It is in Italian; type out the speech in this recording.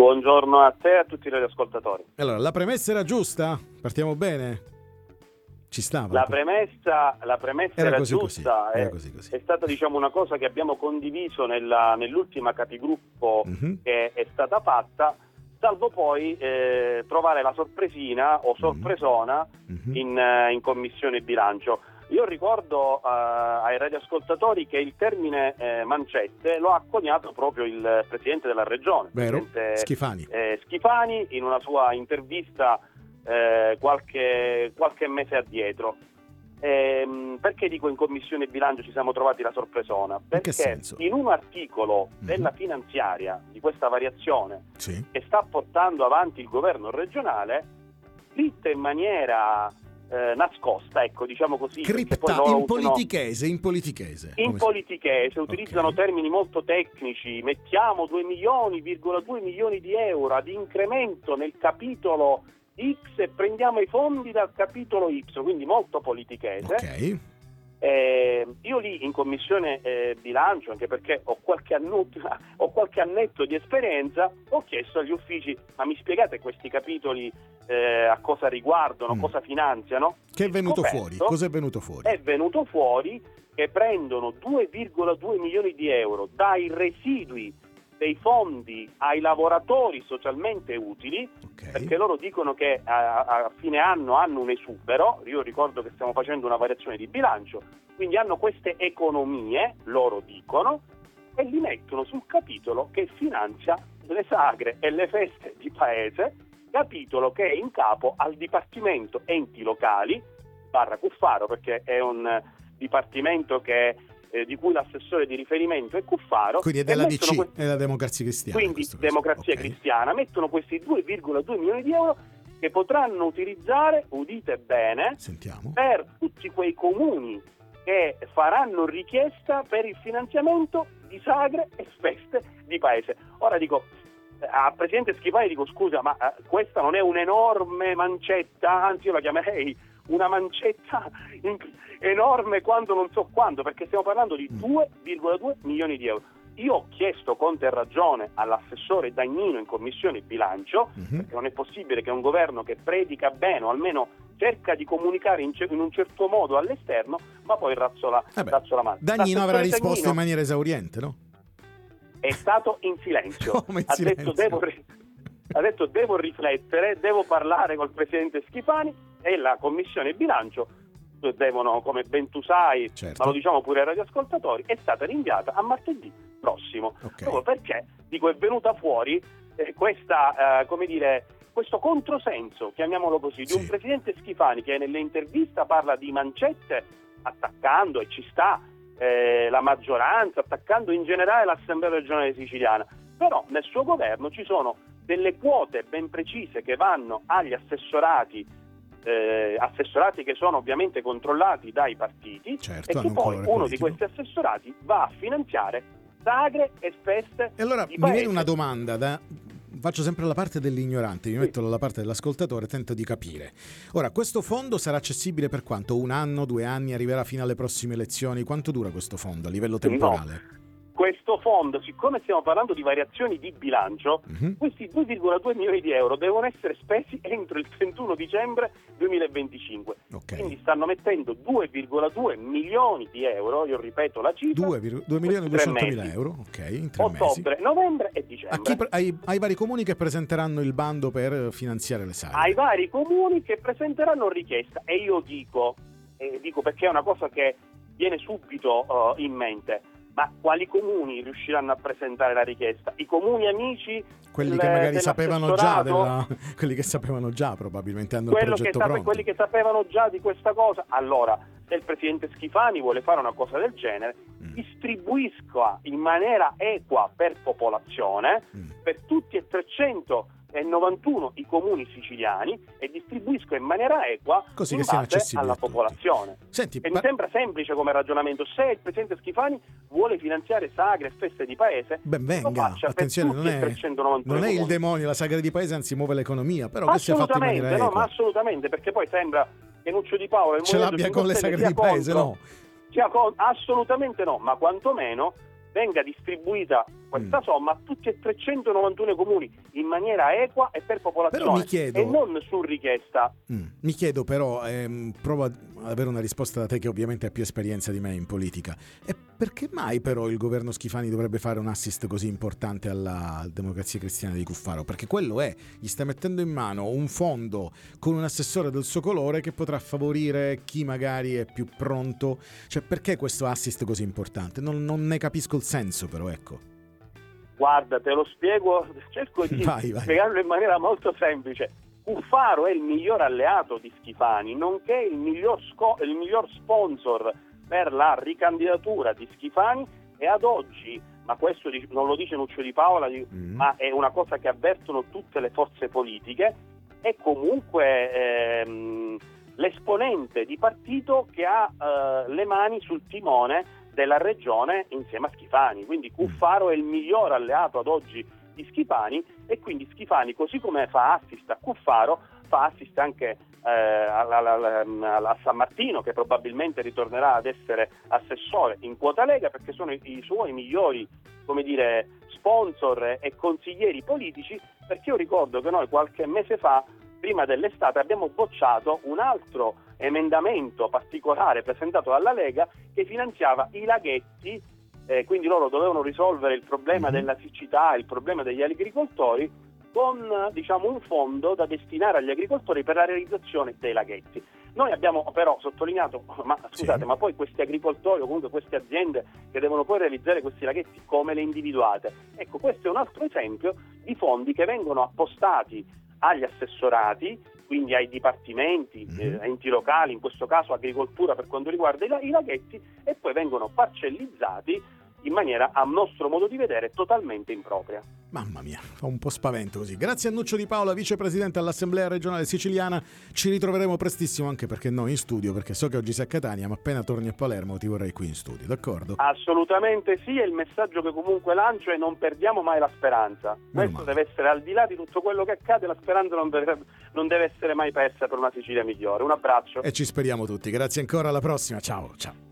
Buongiorno a te e a tutti gli ascoltatori. Allora, la premessa era giusta? Partiamo bene? Ci stava? La premessa era così, giusta, era così. È stata una cosa che abbiamo condiviso nell'ultima capigruppo che è stata fatta, salvo poi trovare la sorpresina o sorpresona in Commissione Bilancio. Io ricordo ai radioascoltatori che il termine mancette lo ha coniato proprio il Presidente della Regione, vero? Schifani. Schifani, in una sua intervista qualche mese addietro. Perché dico in Commissione Bilancio ci siamo trovati la sorpresona? Perché in un articolo della finanziaria di questa variazione che sta portando avanti il governo regionale, scritta in maniera nascosta, ecco, diciamo così, in politichese utilizzano termini molto tecnici. Mettiamo 2,2 milioni di euro ad incremento nel capitolo X e prendiamo i fondi dal capitolo Y, quindi molto politichese. Ok. Io lì in Commissione Bilancio, anche perché ho qualche annetto di esperienza, ho chiesto agli uffici: ma mi spiegate questi capitoli a cosa riguardano, cosa finanziano? Che è venuto fuori? Cos'è venuto fuori? È venuto fuori che prendono 2,2 milioni di euro dai residui dei fondi ai lavoratori socialmente utili, perché loro dicono che a fine anno hanno un esubero. Io ricordo che stiamo facendo una variazione di bilancio, quindi hanno queste economie, loro dicono, e li mettono sul capitolo che finanzia le sagre e le feste di paese, capitolo che è in capo al Dipartimento Enti Locali / Cuffaro, perché è un dipartimento di cui l'assessore di riferimento è Cuffaro. Quindi è della DC, è la Democrazia Cristiana. Quindi Democrazia Cristiana. Mettono questi 2,2 milioni di euro che potranno utilizzare, udite bene, per tutti quei comuni che faranno richiesta per il finanziamento di sagre e feste di paese. Ora dico al Presidente Schifani, dico: scusa, ma questa non è un'enorme mancetta? Anzi, io la chiamerei una mancetta enorme quanto non so quanto, perché stiamo parlando di 2,2 milioni di euro. Io ho chiesto con ragione all'assessore Dagnino in Commissione Bilancio, perché non è possibile che un governo che predica bene, o almeno cerca di comunicare in un certo modo all'esterno, ma poi razzola male. Dagnino avrà risposto in maniera esauriente, no? È stato in silenzio. Ha detto devo riflettere, devo parlare col Presidente Schifani, e la Commissione Bilancio devono, come ben tu sai, ma lo diciamo pure ai radioascoltatori, è stata rinviata a martedì prossimo. Proprio perché, dico, è venuta fuori questo controsenso, chiamiamolo così, di un Presidente Schifani che nelle interviste parla di mancette, attaccando, e ci sta, la maggioranza, attaccando in generale l'Assemblea regionale siciliana. Però nel suo governo ci sono delle quote ben precise che vanno agli assessorati che sono ovviamente controllati dai partiti, e che poi uno di questi assessorati va a finanziare sagre e feste. E allora di mi paese. viene una domanda faccio sempre la parte dell'ignorante, mi metto dalla parte dell'ascoltatore, tento di capire. Ora, questo fondo sarà accessibile per quanto? 1 anno, 2 anni, arriverà fino alle prossime elezioni? Quanto dura questo fondo a livello temporale? Questo fondo, siccome stiamo parlando di variazioni di bilancio, questi 2,2 milioni di euro devono essere spesi entro il 31 dicembre 2025. Quindi stanno mettendo 2,2 milioni di euro, io ripeto la cifra, 2.200.000 euro, in 3 mesi. Ottobre, novembre e dicembre. Ai vari comuni che presenteranno il bando per finanziare le sagre. Ai vari comuni che presenteranno richiesta. E io dico perché è una cosa che viene subito in mente: ma quali comuni riusciranno a presentare la richiesta? I comuni amici? Quelli che magari sapevano già quelli che sapevano già probabilmente hanno il progetto pronto. Quelli che sapevano già di questa cosa. Allora, se il Presidente Schifani vuole fare una cosa del genere, distribuisca in maniera equa per popolazione, per tutti e 391 i comuni siciliani, e distribuisca in maniera equa così in che siano base accessibili alla popolazione. Senti, mi sembra semplice come ragionamento. Se il Presidente Schifani vuole finanziare sagre e feste di paese, ben venga, attenzione, non è il demonio la sagra di paese, anzi muove l'economia, però che sia fatto in maniera equa. Ma assolutamente, perché poi sembra che Nuccio Di Paolo ce l'abbia con le sagre di paese, no? Assolutamente no, ma quantomeno venga distribuita questa somma a tutti e 391 comuni in maniera equa e per popolazione, e non su richiesta. Mi chiedo però, provo ad avere una risposta da te che ovviamente ha più esperienza di me in politica, e perché mai però il governo Schifani dovrebbe fare un assist così importante alla Democrazia Cristiana di Cuffaro? Perché quello gli sta mettendo in mano un fondo con un assessore del suo colore che potrà favorire chi magari è più pronto. Cioè, perché questo assist così importante? Non ne capisco il senso, però, ecco. Guarda, te lo spiego, cerco di spiegarlo in maniera molto semplice. Cuffaro è il miglior alleato di Schifani, nonché il miglior sponsor per la ricandidatura di Schifani, e ad oggi, ma questo non lo dice Nuccio Di Paola, ma è una cosa che avvertono tutte le forze politiche, è comunque l'esponente di partito che ha le mani sul timone della regione insieme a Schifani. Quindi Cuffaro è il miglior alleato ad oggi di Schifani, e quindi Schifani, così come fa assist a Cuffaro, fa assist anche a San Martino, che probabilmente ritornerà ad essere assessore in quota Lega, perché sono i suoi migliori, come dire, sponsor e consiglieri politici. Perché io ricordo che noi qualche mese fa, prima dell'estate, abbiamo bocciato un altro emendamento particolare presentato dalla Lega che finanziava i laghetti, quindi loro dovevano risolvere il problema della siccità, il problema degli agricoltori, con un fondo da destinare agli agricoltori per la realizzazione dei laghetti. Noi abbiamo però sottolineato, ma poi questi agricoltori o comunque queste aziende che devono poi realizzare questi laghetti, come le individuate? Ecco, questo è un altro esempio di fondi che vengono appostati agli assessorati, quindi ai dipartimenti, enti locali, in questo caso agricoltura per quanto riguarda i laghetti, e poi vengono parcellizzati in maniera, a nostro modo di vedere, totalmente impropria. Mamma mia, fa un po' spavento così. Grazie a Nuccio Di Paola, vicepresidente all'Assemblea regionale siciliana. Ci ritroveremo prestissimo, anche perché noi in studio, perché so che oggi sei a Catania, ma appena torni a Palermo ti vorrei qui in studio, d'accordo? Assolutamente sì, e il messaggio che comunque lancio è: non perdiamo mai la speranza. Questo deve essere, al di là di tutto quello che accade, la speranza non deve essere mai persa per una Sicilia migliore. Un abbraccio. E ci speriamo tutti. Grazie ancora, alla prossima. Ciao.